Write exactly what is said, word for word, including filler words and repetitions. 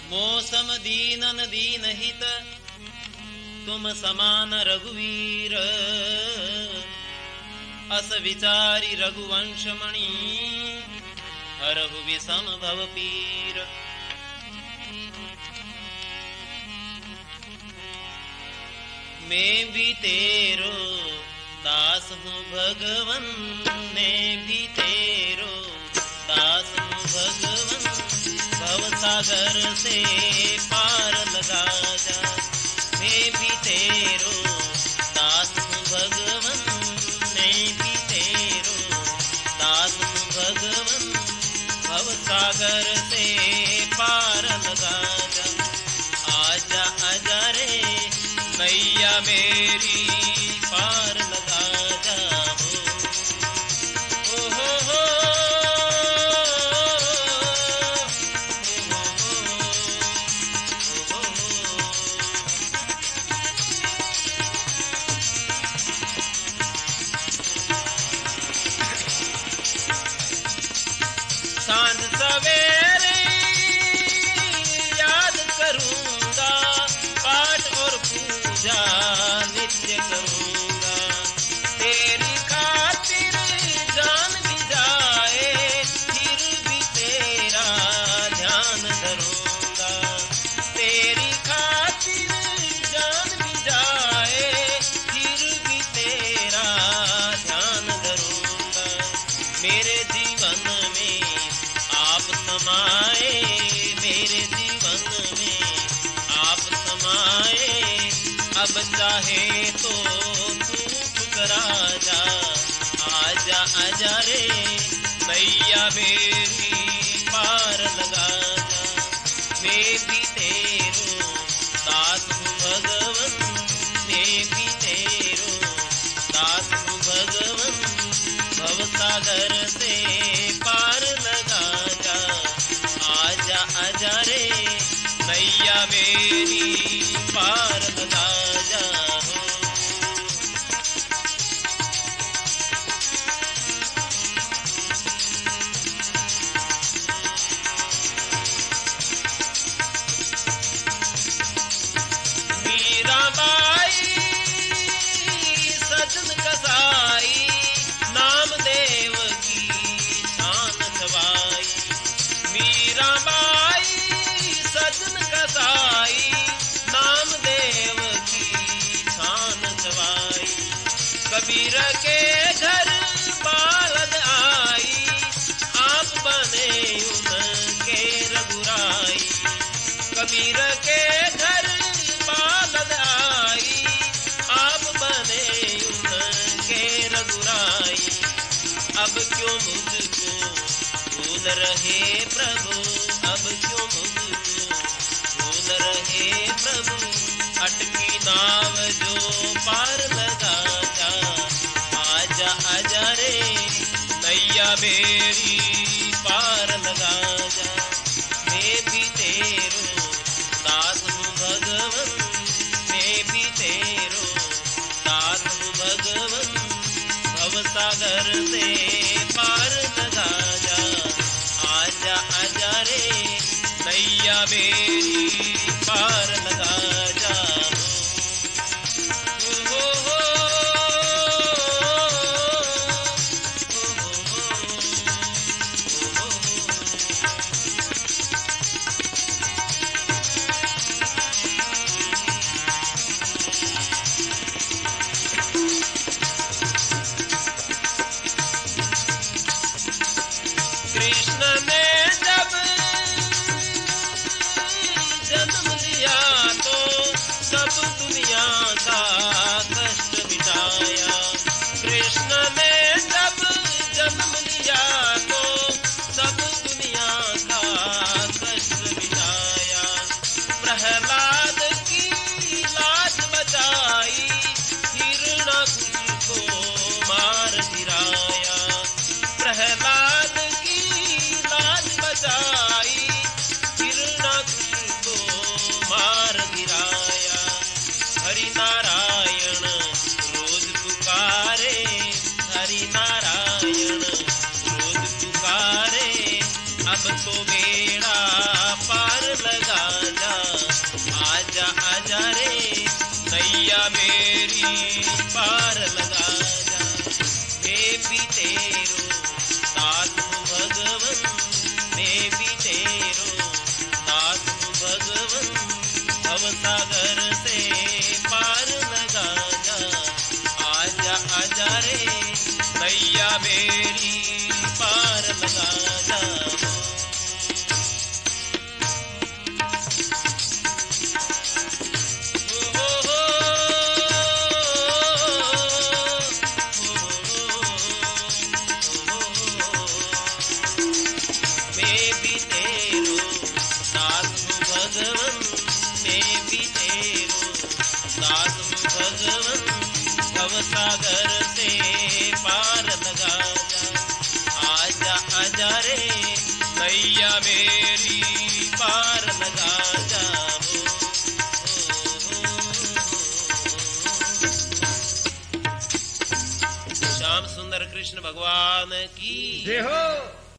मौसम दीनन दीन हित तुम समान रघुवीर। अस विचारी रघुवंश मणि हरहु विषम भव पीर। मैं भी तेरो दास हूँ भगवन, मैं भी तेरो दास हूँ भगवन। भव सागर से पार लगा जा, मैं भी तेरो दास हूँ भगवन, मैं भी तेरो दास हूँ भगवन। भव सागर से पार लगा जा, आजा आजा रे मैया मेरी पार लगा जा। हो हो हो सांझ सवेरे याद करूंगा, पाठ और पूजा नित्य करूंगा। तेरी खातिर जान भी जाए फिर भी तेरा ध्यान धरूंगा। तेरी खातिर जान भी जाए फिर भी तेरा ध्यान धरूंगा। मेरे जीवन में आप समाए, मेरे जीवन में आप समाए। अब चाहे तो तू ठुकरा जा, आजा आजा रे मैया मेरी पार लगा जा। मैं भी तेरो दास हूँ भगवन, मैं भी तेरो दास हूँ भगवन। भव सागर से पार लगा जा, आजा आजा रे मैया मेरी पार लगा जा। मीराबाई सजन कसाई, नामदेव की शान सवाई। मीराबाई सजन कसाई, नामदेव की शान सवाई। कबीर के घर बालद आई, आप बने उनके रघुराई। कबीर के घर बालद आई, आप बने उनके रघुराई। अब क्यों मुझको भूल रहे प्रभु, अब क्यों मुझको भूल रहे प्रभु। अटकी नाव जो पार लगा जा, आजा आजा रे मैया मेरी पार लगा जा। मैं भी तेरो दास हूँ भगवन, मैं भी तेरो दास हूँ भगवन। भव सागर से पार लगा जा, आजा आजा रे मैया मेरी पार लगा जा। हो हो कृष्ण ने जब जन्म लिया तो सागर से पार लगा जा। आजा आजा रे नैया मेरी पार लगा जा। सागर से पार लगा जा। आजा आजा रे नैया मेरी पार लगा जा। श्याम सुंदर कृष्ण भगवान की जय हो।